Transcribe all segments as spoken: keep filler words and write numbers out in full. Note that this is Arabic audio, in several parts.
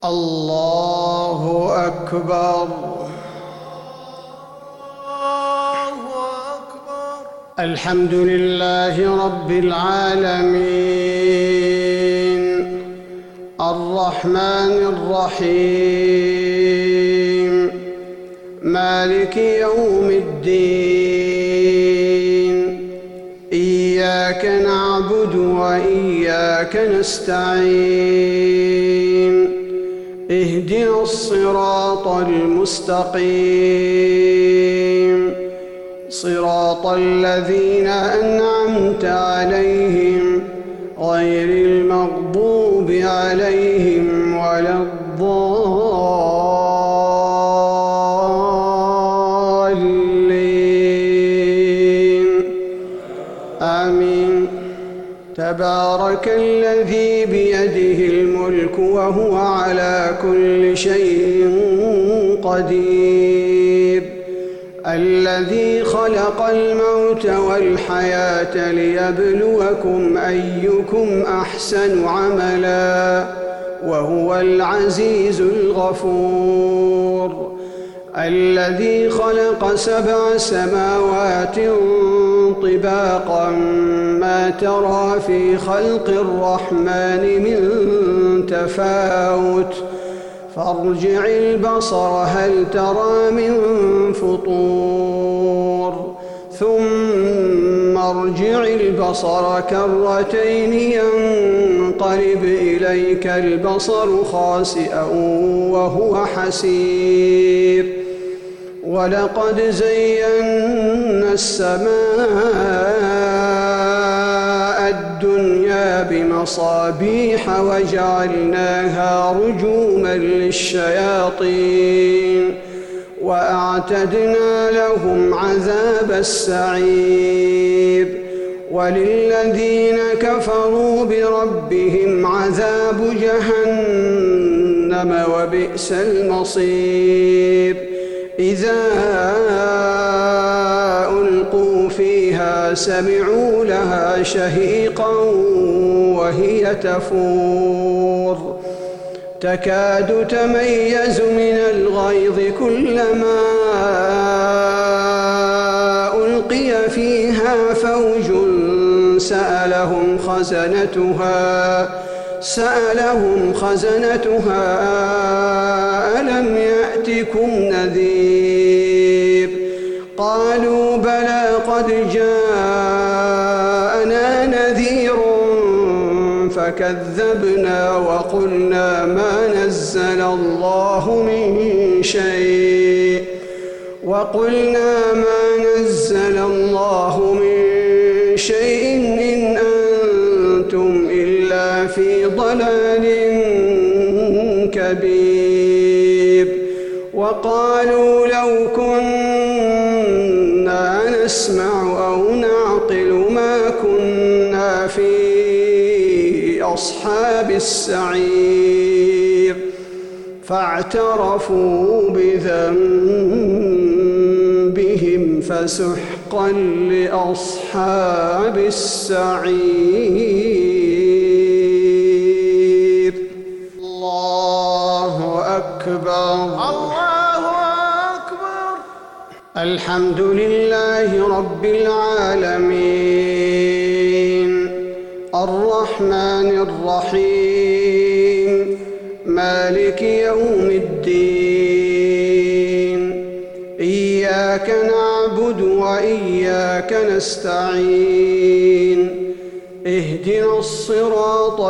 الله أكبر. الله أكبر. الحمد لله رب العالمين الرحمن الرحيم مالك يوم الدين إياك نعبد وإياك نستعين اهدنا الصراط المستقيم صراط الذين أنعمت عليهم غير المغضوب عليهم ولا الضالين آمين. تبارك الذي بيده الملك وهو على كل شيء قدير الذي خلق الموت والحياة ليبلوكم أيكم أحسن عملا وهو العزيز الغفور الذي خلق سبع سماوات طباقا ما ترى في خلق الرحمن من تفاوت فارجع البصر هل ترى من فطور ثم ارجع البصر كرتين ينقلب إليك البصر خاسئا وهو حسير ولقد زينا السماء الدنيا بمصابيح وجعلناها رجوما للشياطين وأعتدنا لهم عذاب السعير وللذين كفروا بربهم عذاب جهنم وبئس المصير إذا ألقوا فيها سمعوا لها شهيقا وهي تفور تكاد تميز من الغيظ كلما ألقي فيها فوج سألهم خزنتها سألهم خزنتها ألم يأتكم نذير قالوا بلى قد جاءنا نذير فكذبنا وقلنا ما نزل الله من شيء وقلنا ما نزل الله من شيء إن أنتم إلا في ضلال كبير وقالوا لو كنا نسمع أو نعقل ما كنا في أصحاب السعير فاعترفوا بذنبهم فسحقا لأصحاب السعير. الله أكبر. الله أكبر. الحمد لله رب العالمين الرحمن الرحيم مالك يوم الدين إياك نعبد وإياك نستعين اهدنا الصراط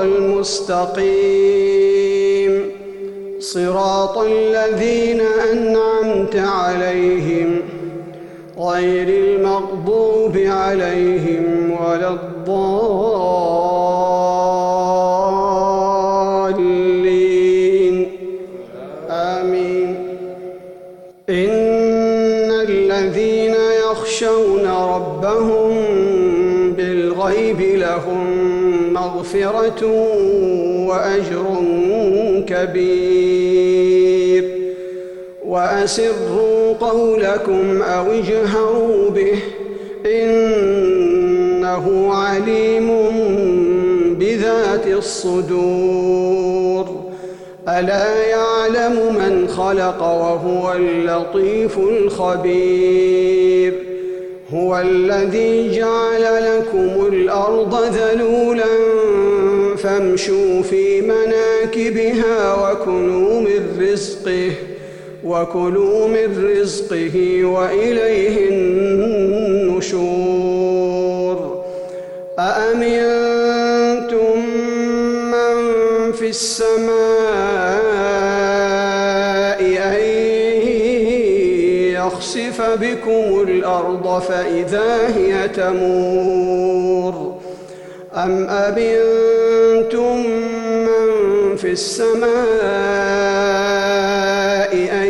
المستقيم صراط الذين أنعمت عليهم غير المغضوب عليهم ولا الضالين آمين. إن الذين يخشون ربهم بالغيب لهم مغفرة وأجر كبير وأسروا قولكم أو اجهروا به إنه عليم بذات الصدور ألا يعلم من خلق وهو اللطيف الخبير. هو الذي جعل لكم الأرض ذلولا فامشوا في مناكبها وكلوا من رزقه وكلوا من رزقه وإليه النشور. أأمنتم من في السماء أن يخسف بكم الأرض فإذا هي تمور أم أمنتم من في السماء أن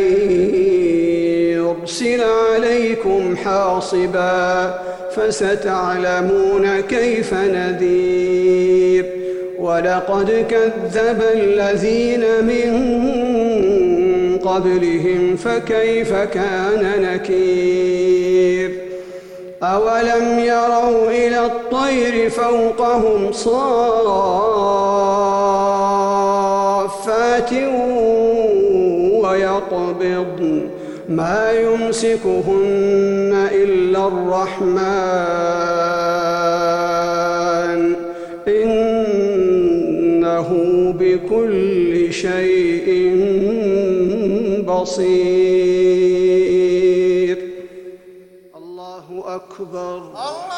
يرسل عليكم حاصبا فستعلمون كيف نذير. ولقد كذب الذين من قبلهم فكيف كان نكير. أولم يروا إلى الطير فوقهم صافات ويقبضن ما يمسكهن إلا الرحمن إنه بكل شيء بصير. الله أكبر.